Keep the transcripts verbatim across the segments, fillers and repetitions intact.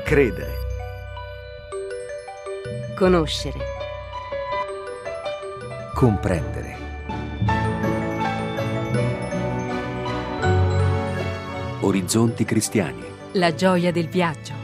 Credere. Conoscere. Comprendere. Orizzonti cristiani. La gioia del viaggio.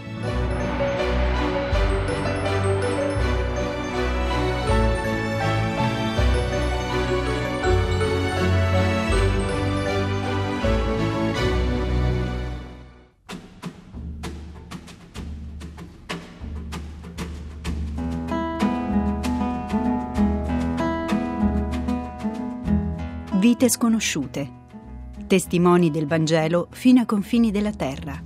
Vite sconosciute. Testimoni del Vangelo fino ai confini della terra.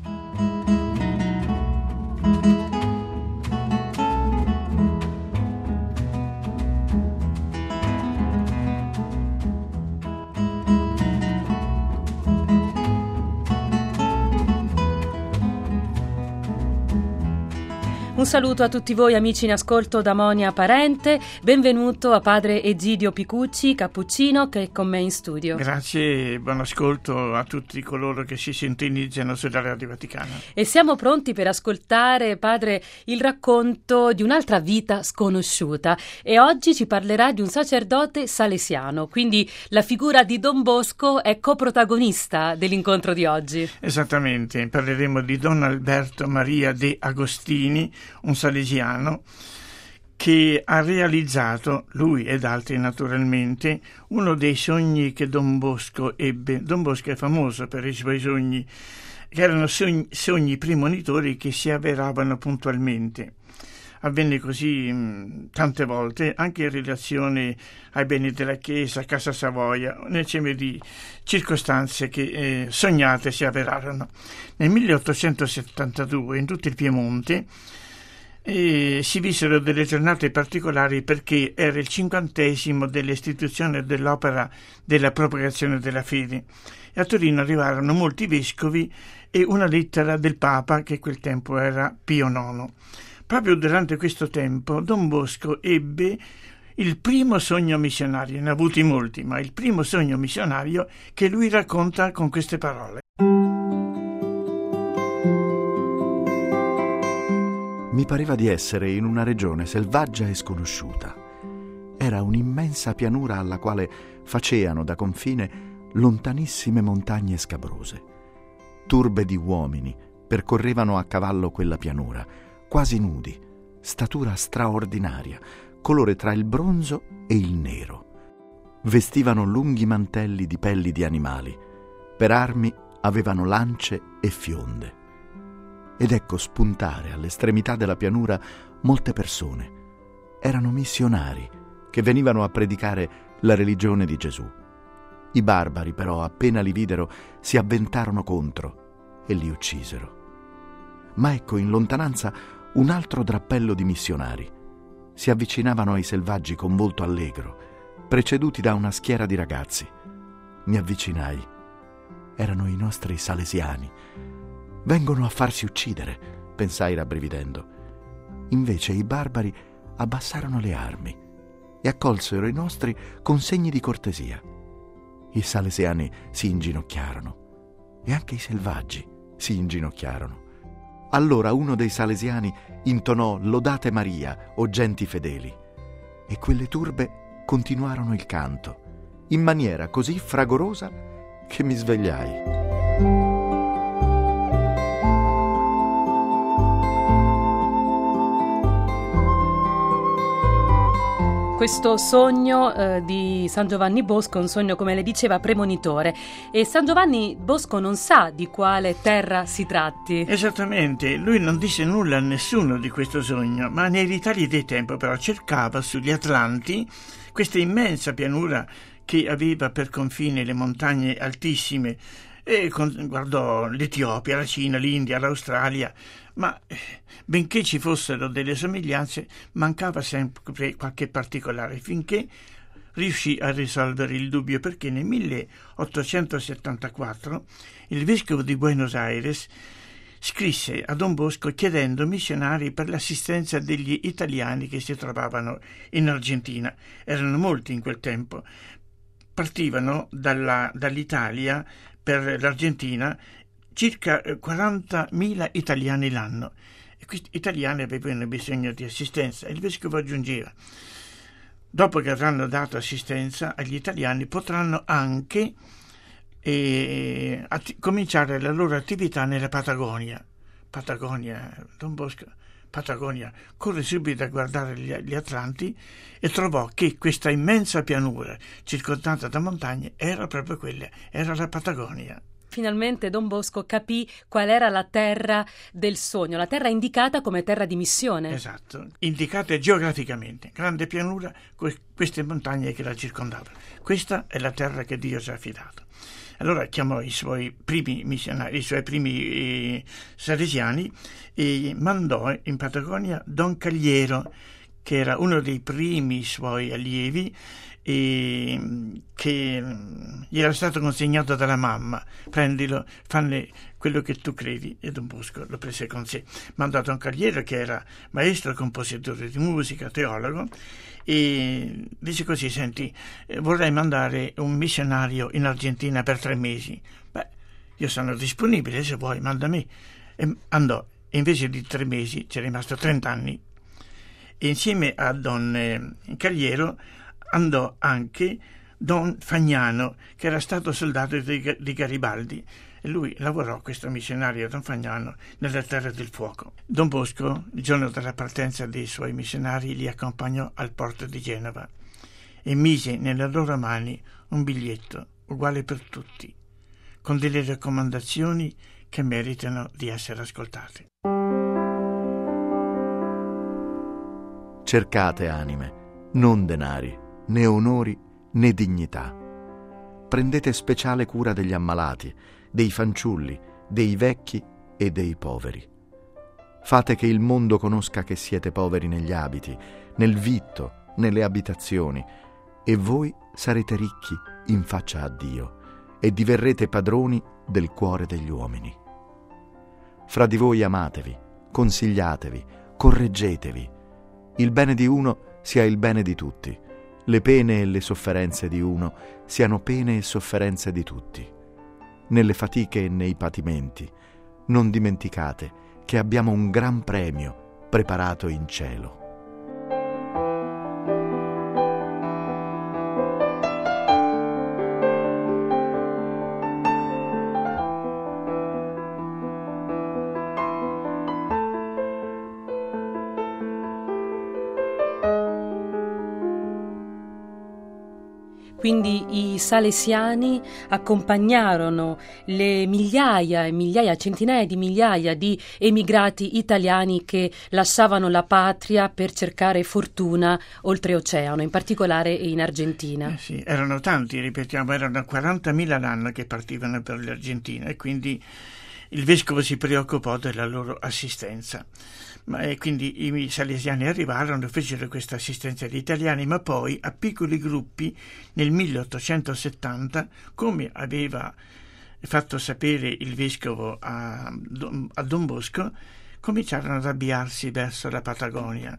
Un saluto a tutti voi amici in ascolto da Monia Parente, benvenuto a padre Egidio Picucci, cappuccino, che è con me in studio. Grazie e buon ascolto a tutti coloro che si sintonizzano sulla Radio Vaticana. E siamo pronti per ascoltare, padre, il racconto di un'altra vita sconosciuta, e oggi ci parlerà di un sacerdote salesiano, quindi la figura di Don Bosco è coprotagonista dell'incontro di oggi. Esattamente, parleremo di Don Alberto Maria de Agostini, un salesiano che ha realizzato, lui ed altri naturalmente, uno dei sogni che Don Bosco ebbe. Don Bosco è famoso per i suoi sogni, che erano sogni, sogni premonitori che si avveravano puntualmente. Avvenne così mh, tante volte, anche in relazione ai beni della Chiesa, a Casa Savoia, nel insieme di circostanze che eh, sognate si avverarono. Nel milleottocentosettantadue, in tutto il Piemonte, E si visero delle giornate particolari perché era il cinquantesimo dell'istituzione dell'opera della propagazione della fede, e a Torino arrivarono molti vescovi e una lettera del Papa, che a quel tempo era Pio nono. Proprio durante questo tempo Don Bosco ebbe il primo sogno missionario, ne ha avuti molti, ma il primo sogno missionario che lui racconta con queste parole. Mi pareva di essere in una regione selvaggia e sconosciuta. Era un'immensa pianura alla quale faceano da confine lontanissime montagne scabrose. Turbe di uomini percorrevano a cavallo quella pianura, quasi nudi, statura straordinaria, colore tra il bronzo e il nero. Vestivano lunghi mantelli di pelli di animali, per armi avevano lance e fionde. Ed ecco spuntare all'estremità della pianura molte persone. Erano missionari che venivano a predicare la religione di Gesù. I barbari, però, appena li videro, si avventarono contro e li uccisero. Ma ecco in lontananza un altro drappello di missionari. Si avvicinavano ai selvaggi con volto allegro, preceduti da una schiera di ragazzi. Mi avvicinai. Erano i nostri salesiani. Vengono a farsi uccidere, pensai rabbrividendo. Invece i barbari abbassarono le armi e accolsero i nostri con segni di cortesia. I salesiani si inginocchiarono e anche i selvaggi si inginocchiarono. Allora uno dei salesiani intonò «Lodate Maria, o genti fedeli», e quelle turbe continuarono il canto in maniera così fragorosa che mi svegliai. Questo sogno eh, di San Giovanni Bosco è un sogno, come le diceva, premonitore, e San Giovanni Bosco non sa di quale terra si tratti. Esattamente, lui non disse nulla a nessuno di questo sogno, ma nei ritagli del tempo però cercava sugli Atlanti questa immensa pianura che aveva per confine le montagne altissime, e con, guardò l'Etiopia, la Cina, l'India, l'Australia, ma benché ci fossero delle somiglianze mancava sempre qualche particolare, finché riuscì a risolvere il dubbio, perché nel milleottocentosettantaquattro il vescovo di Buenos Aires scrisse a Don Bosco chiedendo missionari per l'assistenza degli italiani che si trovavano in Argentina. Erano molti in quel tempo. Partivano dalla, dall'Italia per l'Argentina circa quarantamila italiani l'anno, e questi italiani avevano bisogno di assistenza. Il vescovo aggiungeva: dopo che avranno dato assistenza agli italiani potranno anche eh, atti- cominciare la loro attività nella Patagonia. Patagonia, Don Bosco, Patagonia, corre subito a guardare gli, gli Atlanti e trovò che questa immensa pianura circondata da montagne era proprio quella, era la Patagonia. Finalmente Don Bosco capì qual era la terra del sogno, la terra indicata come terra di missione. Esatto, indicate geograficamente, grande pianura, queste montagne che la circondavano. Questa è la terra che Dio ci ha affidato. Allora chiamò i suoi primi missionari, i suoi primi eh, salesiani, e mandò in Patagonia Don Cagliero, che era uno dei primi suoi allievi, e che gli era stato consegnato dalla mamma: prendilo, fanne quello che tu credi. E Don Bosco lo prese con sé. Mandò Don Cagliero, che era maestro, compositore di musica, teologo, e dice così: senti, vorrei mandare un missionario in Argentina per tre mesi. Beh, io sono disponibile, se vuoi manda me. E andò, e invece di tre mesi c'è rimasto trent'anni. E insieme a Don Cagliero andò anche Don Fagnano, che era stato soldato di, di Garibaldi, e lui lavorò, questo missionario Don Fagnano, nella Terra del Fuoco. Don Bosco, il giorno della partenza dei suoi missionari, li accompagnò al porto di Genova e mise nelle loro mani un biglietto uguale per tutti, con delle raccomandazioni che meritano di essere ascoltate. Cercate anime, non denari, né onori né dignità. Prendete speciale cura degli ammalati, dei fanciulli, dei vecchi e dei poveri. Fate che il mondo conosca che siete poveri negli abiti, nel vitto, nelle abitazioni, e voi sarete ricchi in faccia a Dio e diverrete padroni del cuore degli uomini. Fra di voi amatevi, consigliatevi, correggetevi. Il bene di uno sia il bene di tutti. Le pene e le sofferenze di uno siano pene e sofferenze di tutti. Nelle fatiche e nei patimenti non dimenticate che abbiamo un gran premio preparato in cielo. Quindi i salesiani accompagnarono le migliaia e migliaia, centinaia di migliaia di emigrati italiani che lasciavano la patria per cercare fortuna oltreoceano, in particolare in Argentina. Eh sì, erano tanti, ripetiamo, erano quarantamila l'anno che partivano per l'Argentina, e quindi il vescovo si preoccupò della loro assistenza. Ma, e quindi i salesiani arrivarono, fecero questa assistenza agli italiani, ma poi a piccoli gruppi nel milleottocentosettanta, come aveva fatto sapere il vescovo a, a Don Bosco, cominciarono ad avviarsi verso la Patagonia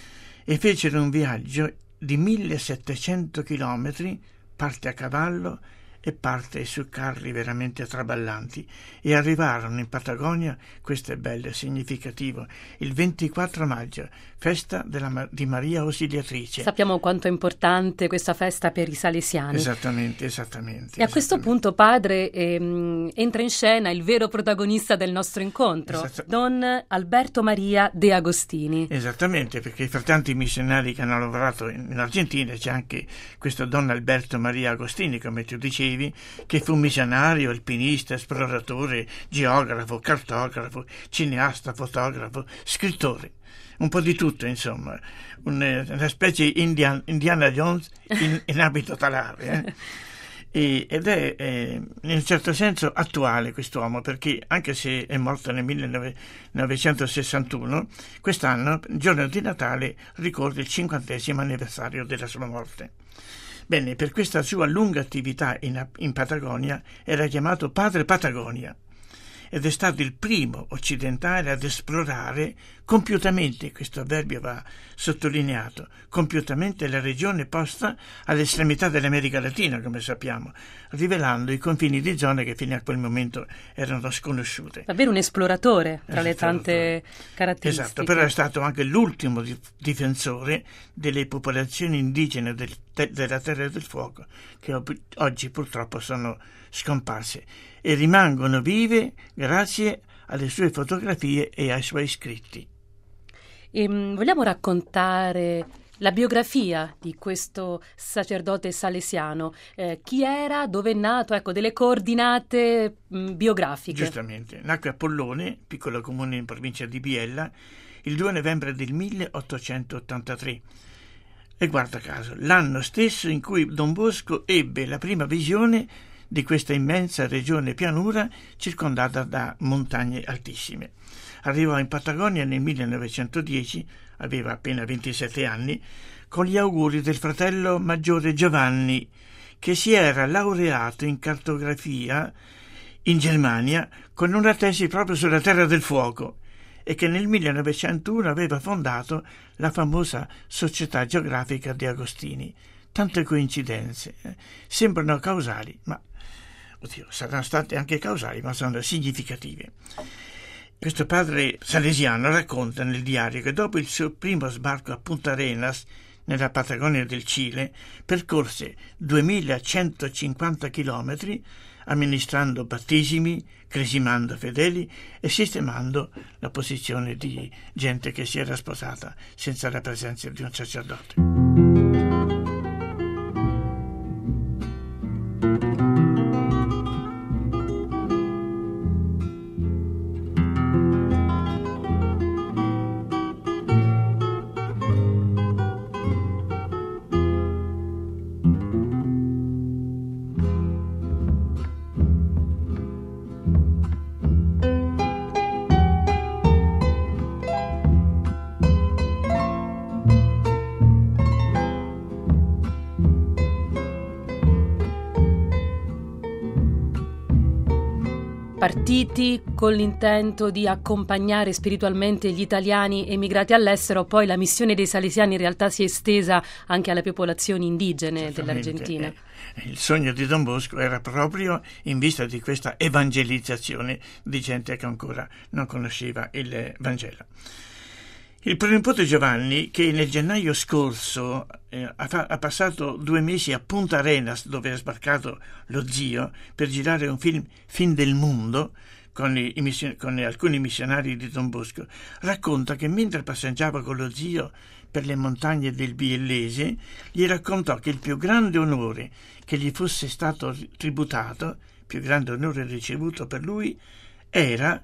e fecero un viaggio di millesettecento chilometri, parte a cavallo e parte su carri veramente traballanti, e arrivarono in Patagonia, questo è bello e significativo, il ventiquattro maggio, festa della, di Maria Ausiliatrice. Sappiamo quanto è importante questa festa per i salesiani. Esattamente, esattamente. E a questo punto, padre, ehm, entra in scena il vero protagonista del nostro incontro, Esatt- Don Alberto Maria de Agostini. Esattamente, perché fra tanti missionari che hanno lavorato in, in Argentina c'è anche questo Don Alberto Maria Agostini, come tu dicevi, che fu missionario, alpinista, esploratore, geografo, cartografo, cineasta, fotografo, scrittore, un po' di tutto, insomma, un, una specie Indian, Indiana Jones in, in abito talare, eh? e, ed è eh, in un certo senso attuale quest'uomo, perché anche se è morto nel millenovecentosessantuno, quest'anno, il giorno di Natale, ricorda il cinquantesimo anniversario della sua morte. Bene, per questa sua lunga attività in, in Patagonia era chiamato Padre Patagonia, ed è stato il primo occidentale ad esplorare compiutamente, questo avverbio va sottolineato, compiutamente la regione posta all'estremità dell'America Latina, come sappiamo, rivelando i confini di zone che fino a quel momento erano sconosciute. Davvero un esploratore tra le tante caratteristiche. Esatto, però è stato anche l'ultimo difensore delle popolazioni indigene del, de, della Terra del Fuoco, che oggi purtroppo sono scomparse e rimangono vive grazie alle sue fotografie e ai suoi scritti. E, vogliamo raccontare la biografia di questo sacerdote salesiano? Eh, chi era, dove è nato, ecco, delle coordinate mh, biografiche. Giustamente, nacque a Pollone, piccolo comune in provincia di Biella, il due novembre del milleottocentottantatré. E guarda caso, l'anno stesso in cui Don Bosco ebbe la prima visione di questa immensa regione pianura circondata da montagne altissime. Arrivò in Patagonia nel millenovecentodieci, aveva appena ventisette anni, con gli auguri del fratello maggiore Giovanni, che si era laureato in cartografia in Germania con una tesi proprio sulla Terra del Fuoco e che nel millenovecentouno aveva fondato la famosa Società Geografica De Agostini. Tante coincidenze, eh? Sembrano causali, ma oddio, saranno state anche causali, ma sono significative. Questo padre salesiano racconta nel diario che dopo il suo primo sbarco a Punta Arenas, nella Patagonia del Cile, percorse duemilacentocinquanta chilometri amministrando battesimi, cresimando fedeli e sistemando la posizione di gente che si era sposata senza la presenza di un sacerdote. Partiti con l'intento di accompagnare spiritualmente gli italiani emigrati all'estero, poi la missione dei salesiani in realtà si è estesa anche alle popolazioni indigene dell'Argentina. Il sogno di Don Bosco era proprio in vista di questa evangelizzazione di gente che ancora non conosceva il Vangelo. Il pronipote Giovanni, che nel gennaio scorso eh, ha, fa- ha passato due mesi a Punta Arenas, dove ha sbarcato lo zio, per girare un film Fin del mondo, con, i, i mission- con alcuni missionari di Don Bosco, racconta che mentre passeggiava con lo zio per le montagne del Biellese, gli raccontò che il più grande onore che gli fosse stato tributato, più grande onore ricevuto per lui, era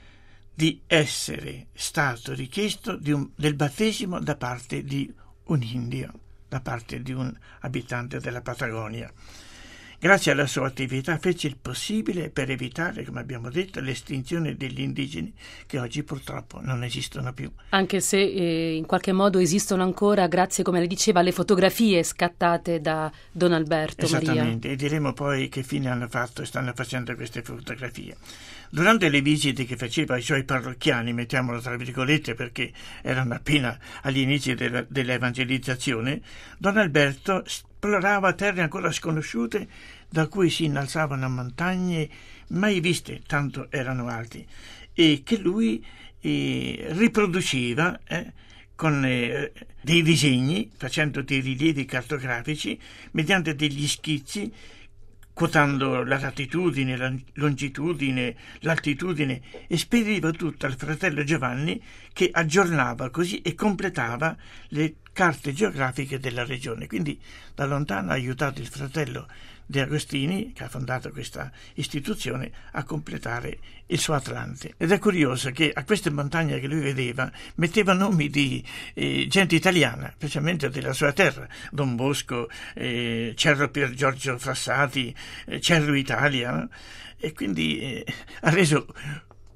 di essere stato richiesto di un, del battesimo da parte di un indio, da parte di un abitante della Patagonia. Grazie alla sua attività fece il possibile per evitare, come abbiamo detto, l'estinzione degli indigeni che oggi purtroppo non esistono più. Anche se eh, in qualche modo esistono ancora, grazie, come le diceva, alle fotografie scattate da Don Alberto Maria. Esattamente, e diremo poi che fine hanno fatto e stanno facendo queste fotografie. Durante le visite che faceva ai suoi parrocchiani, mettiamolo tra virgolette perché erano appena agli inizi della, dell'evangelizzazione, Don Alberto esplorava terre ancora sconosciute da cui si innalzavano montagne mai viste, tanto erano alti, e che lui eh, riproduceva eh, con eh, dei disegni, facendo dei rilievi cartografici, mediante degli schizzi, quotando la latitudine, la longitudine, l'altitudine, e spediva tutto al fratello Giovanni, che aggiornava così e completava le carte geografiche della regione. Quindi da lontano ha aiutato il fratello De Agostini, che ha fondato questa istituzione, a completare il suo Atlante. Ed è curioso che a queste montagne che lui vedeva metteva nomi di eh, gente italiana, specialmente della sua terra: Don Bosco, eh, Cerro Pier Giorgio Frassati, eh, Cerro Italia, no? E quindi eh, ha reso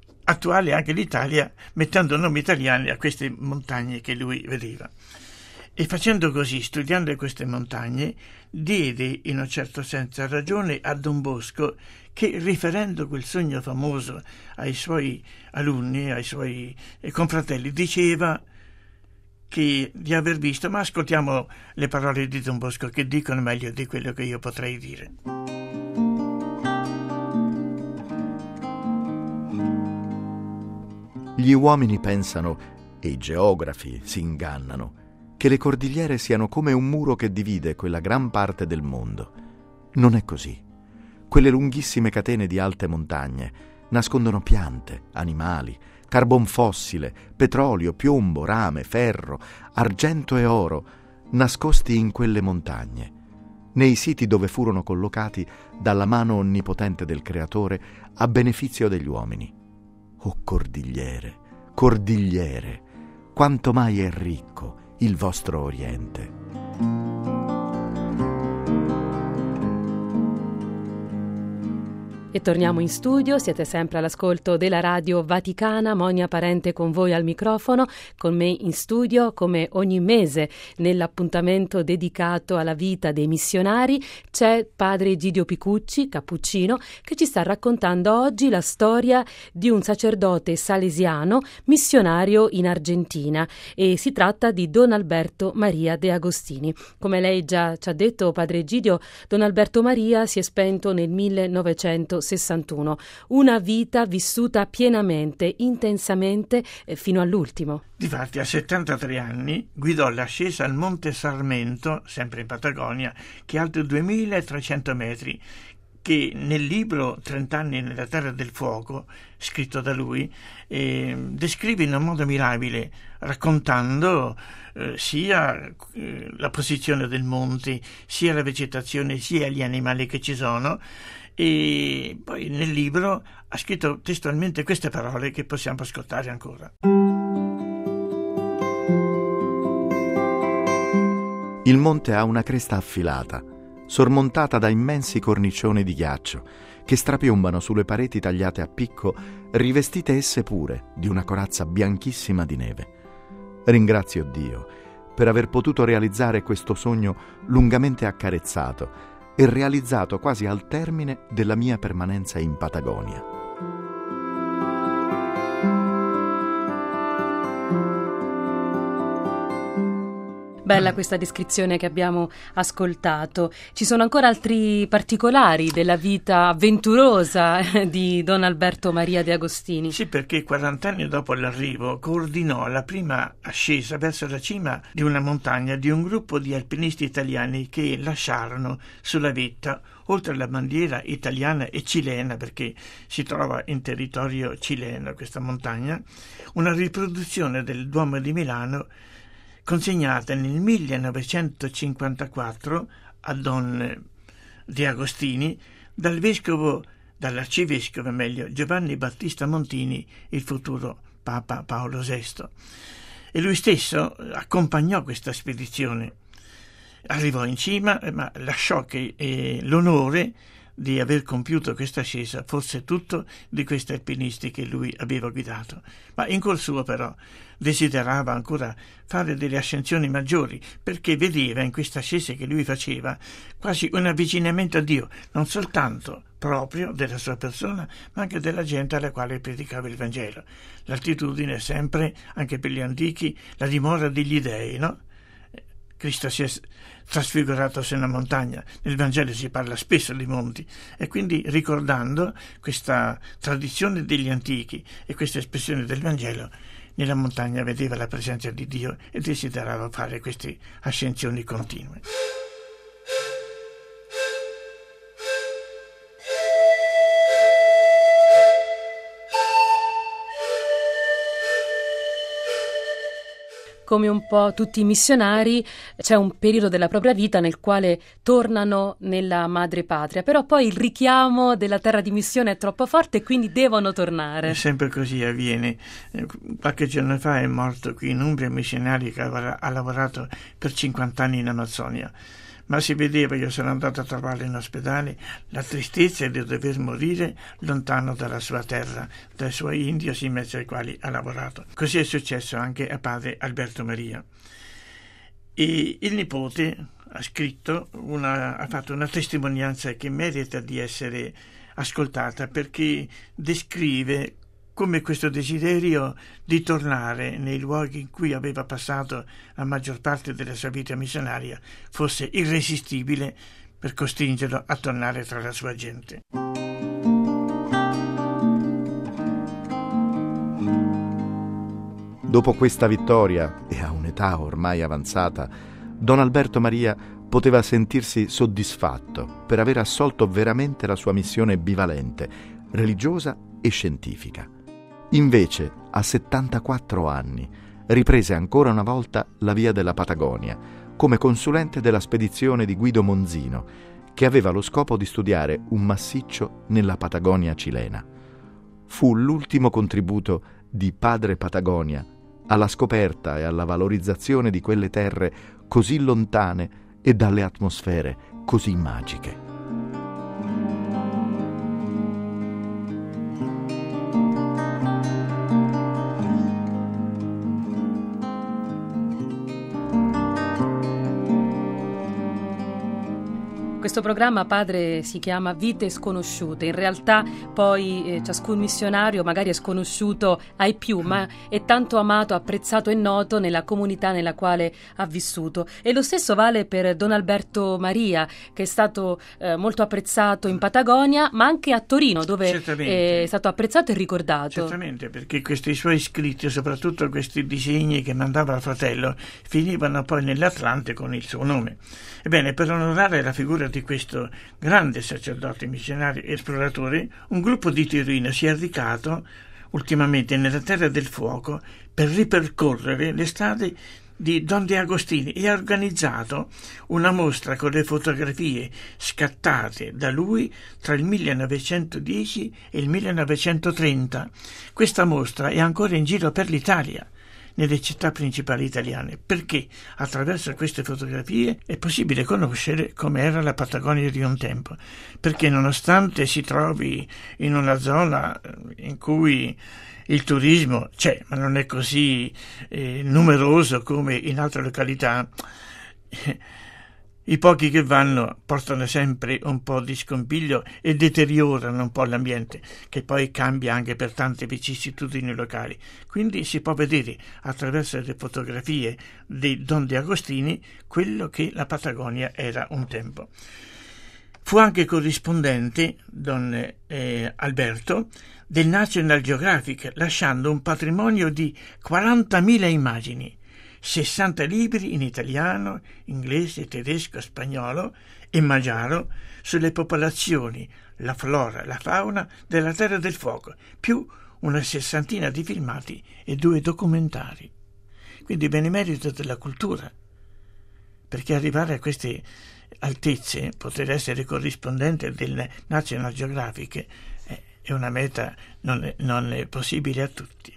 attuale anche l'Italia mettendo nomi italiani a queste montagne che lui vedeva. E facendo così, studiando queste montagne, diede in un certo senso ragione a Don Bosco che, riferendo quel sogno famoso ai suoi alunni, ai suoi confratelli, diceva che di aver visto, ma ascoltiamo le parole di Don Bosco che dicono meglio di quello che io potrei dire. Gli uomini pensano, e i geografi si ingannano, che le cordigliere siano come un muro che divide quella gran parte del mondo. Non è così. Quelle lunghissime catene di alte montagne nascondono piante, animali, carbon fossile, petrolio, piombo, rame, ferro, argento e oro, nascosti in quelle montagne, nei siti dove furono collocati dalla mano onnipotente del Creatore a beneficio degli uomini. Oh cordigliere, cordigliere, quanto mai è ricco il vostro Oriente. E torniamo in studio, siete sempre all'ascolto della Radio Vaticana, Monia Parente con voi al microfono, con me in studio come ogni mese nell'appuntamento dedicato alla vita dei missionari c'è padre Egidio Picucci, cappuccino, che ci sta raccontando oggi la storia di un sacerdote salesiano missionario in Argentina e si tratta di Don Alberto Maria de Agostini. Come lei già ci ha detto, padre Egidio, Don Alberto Maria si è spento nel millenovecentosessantuno. Una vita vissuta pienamente, intensamente eh, fino all'ultimo. Difatti a settantatré anni guidò l'ascesa al Monte Sarmento, sempre in Patagonia, che è alto duemilatrecento metri, che nel libro trent'anni nella Terra del Fuoco, scritto da lui, eh, descrive in un modo mirabile, raccontando eh, sia eh, la posizione del monte, sia la vegetazione, sia gli animali che ci sono. E poi nel libro ha scritto testualmente queste parole che possiamo ascoltare ancora. Il monte ha una cresta affilata, sormontata da immensi cornicioni di ghiaccio che strapiombano sulle pareti tagliate a picco, rivestite esse pure di una corazza bianchissima di neve. Ringrazio Dio per aver potuto realizzare questo sogno lungamente accarezzato e realizzato quasi al termine della mia permanenza in Patagonia. Bella questa descrizione che abbiamo ascoltato. Ci sono ancora altri particolari della vita avventurosa di Don Alberto Maria de Agostini? Sì, perché quaranta anni dopo l'arrivo coordinò la prima ascesa verso la cima di una montagna di un gruppo di alpinisti italiani che lasciarono sulla vetta, oltre alla bandiera italiana e cilena, perché si trova in territorio cileno questa montagna, una riproduzione del Duomo di Milano consegnata nel millenovecentocinquantaquattro a Don De Agostini dal vescovo, dall'arcivescovo meglio, Giovanni Battista Montini, il futuro Papa Paolo sesto. E lui stesso accompagnò questa spedizione. Arrivò in cima, ma lasciò che eh, l'onore di aver compiuto questa ascesa fosse tutto di questi alpinisti che lui aveva guidato. Ma in cuor suo però desiderava ancora fare delle ascensioni maggiori, perché vedeva in queste ascese che lui faceva quasi un avvicinamento a Dio, non soltanto proprio della sua persona, ma anche della gente alla quale predicava il Vangelo. L'altitudine è sempre, anche per gli antichi, la dimora degli dei, no? Cristo si è trasfigurato su una montagna, nel Vangelo si parla spesso di monti, e quindi ricordando questa tradizione degli antichi e questa espressione del Vangelo, nella montagna vedeva la presenza di Dio e desiderava fare queste ascensioni continue. Come un po' tutti i missionari, c'è un periodo della propria vita nel quale tornano nella madrepatria, però poi il richiamo della terra di missione è troppo forte e quindi devono tornare. È sempre così avviene. Qualche giorno fa è morto qui in Umbria un missionario che ha lavorato per cinquanta anni in Amazzonia. Ma si vedeva, io sono andato a trovarlo in ospedale, la tristezza di dover morire lontano dalla sua terra, dai suoi indios in mezzo ai quali ha lavorato. Così è successo anche a padre Alberto Maria. E il nipote ha scritto, una, ha fatto una testimonianza che merita di essere ascoltata, perché descrive come questo desiderio di tornare nei luoghi in cui aveva passato la maggior parte della sua vita missionaria fosse irresistibile per costringerlo a tornare tra la sua gente. Dopo questa vittoria, e a un'età ormai avanzata, Don Alberto Maria poteva sentirsi soddisfatto per aver assolto veramente la sua missione bivalente, religiosa e scientifica. Invece, a settantaquattro anni, riprese ancora una volta la via della Patagonia come consulente della spedizione di Guido Monzino, che aveva lo scopo di studiare un massiccio nella Patagonia cilena. Fu l'ultimo contributo di Padre Patagonia alla scoperta e alla valorizzazione di quelle terre così lontane e dalle atmosfere così magiche. Questo programma, padre, si chiama Vite sconosciute. In realtà poi eh, ciascun missionario magari è sconosciuto ai più, ma è tanto amato, apprezzato e noto nella comunità nella quale ha vissuto. E lo stesso vale per Don Alberto Maria, che è stato eh, molto apprezzato in Patagonia, ma anche a Torino, dove è stato apprezzato e ricordato. Certamente, perché questi suoi scritti, soprattutto questi disegni che mandava al fratello, finivano poi nell'Atlante con il suo nome. Ebbene, per onorare la figura di questo grande sacerdote, missionario e esploratore, un gruppo di Torino si è recato ultimamente nella Terra del Fuoco per ripercorrere le strade di Don De Agostini e ha organizzato una mostra con le fotografie scattate da lui tra il millenovecentodieci e il millenovecentotrenta. Questa mostra è ancora in giro per l'Italia, nelle città principali italiane, perché attraverso queste fotografie è possibile conoscere come era la Patagonia di un tempo, perché nonostante si trovi in una zona in cui il turismo c'è, ma non è così eh, numeroso come in altre località, eh, i pochi che vanno portano sempre un po' di scompiglio e deteriorano un po' l'ambiente, che poi cambia anche per tante vicissitudini locali. Quindi si può vedere attraverso le fotografie di Don De Agostini quello che la Patagonia era un tempo. Fu anche corrispondente, Don eh, Alberto, del National Geographic, lasciando un patrimonio di quarantamila immagini, sessanta libri in italiano, inglese, tedesco, spagnolo e magiaro sulle popolazioni, la flora, la fauna della Terra del Fuoco, più una sessantina di filmati e due documentari. Quindi benemerito della cultura, perché arrivare a queste altezze, poter essere corrispondente del National Geographic, è una meta non è, non è possibile a tutti.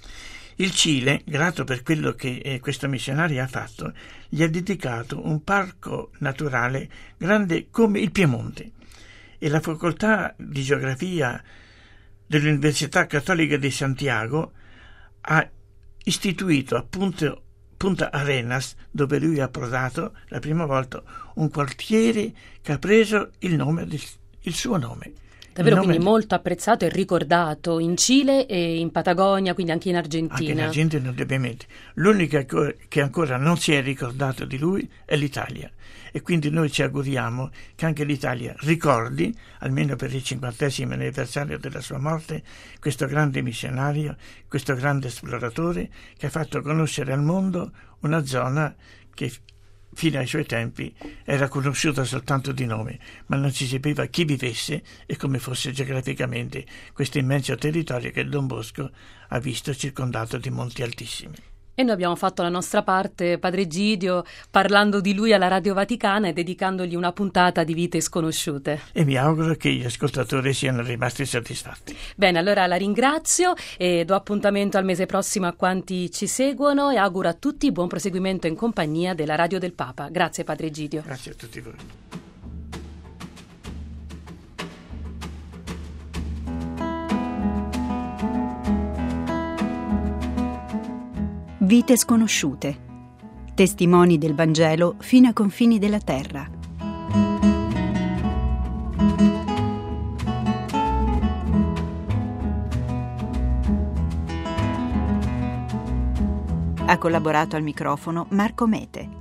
Il Cile, grato per quello che questo missionario ha fatto, gli ha dedicato un parco naturale grande come il Piemonte, e la facoltà di geografia dell'Università Cattolica di Santiago ha istituito a Punta, Punta Arenas, dove lui ha approdato la prima volta, un quartiere che ha preso il nome del, il suo nome. Davvero, nome... quindi molto apprezzato e ricordato in Cile e in Patagonia, quindi anche in Argentina. Anche in Argentina, indubbiamente. L'unica che ancora non si è ricordato di lui è l'Italia, e quindi noi ci auguriamo che anche l'Italia ricordi, almeno per il cinquantesimo anniversario della sua morte, questo grande missionario, questo grande esploratore che ha fatto conoscere al mondo una zona che fino ai suoi tempi era conosciuta soltanto di nome, ma non si sapeva chi vivesse e come fosse geograficamente questo immenso territorio che Don Bosco ha visto circondato di monti altissimi. E noi abbiamo fatto la nostra parte, Padre Egidio, parlando di lui alla Radio Vaticana e dedicandogli una puntata di Vite sconosciute. E mi auguro che gli ascoltatori siano rimasti soddisfatti. Bene, allora la ringrazio e do appuntamento al mese prossimo a quanti ci seguono e auguro a tutti buon proseguimento in compagnia della Radio del Papa. Grazie, Padre Egidio. Grazie a tutti voi. Vite sconosciute. Testimoni del Vangelo fino ai confini della terra. Ha collaborato al microfono Marco Mete.